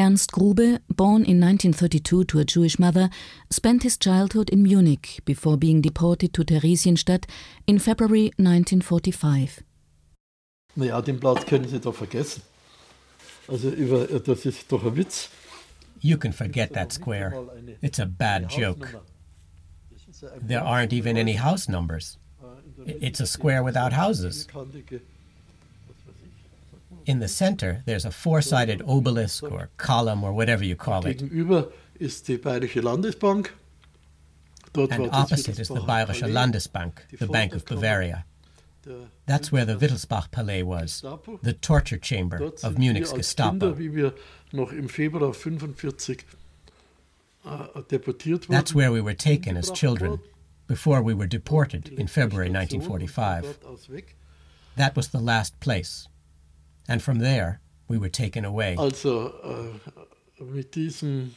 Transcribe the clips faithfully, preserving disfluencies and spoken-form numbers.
Ernst Grube, born in nineteen thirty-two to a Jewish mother, spent his childhood in Munich before being deported to Theresienstadt in February nineteen forty-five. Naja, den Platz können Sie doch vergessen. Also über, das ist doch ein Witz. You can forget that square. It's a bad joke. There aren't even any house numbers. It's a square without houses. In the center, there's a four-sided obelisk or column or whatever you call it. Gegenüber ist die Bayerische Landesbank. Dort and opposite is the Bayerische Landesbank, the Bank of Bavaria. That's where the Wittelsbach Palais was, the torture chamber of Munich's Gestapo. That's where we were taken as children, before we were deported in February nineteen forty-five. That was the last place. And from there, we were taken away. Also, äh, mit diesem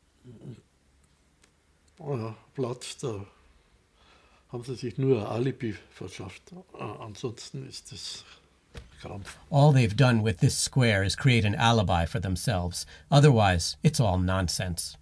äh, Platz, da haben sie sich nur ein Alibi verschafft. Äh, ansonsten ist es Krampf. All they've done with this square is create an alibi for themselves. Otherwise, it's all nonsense.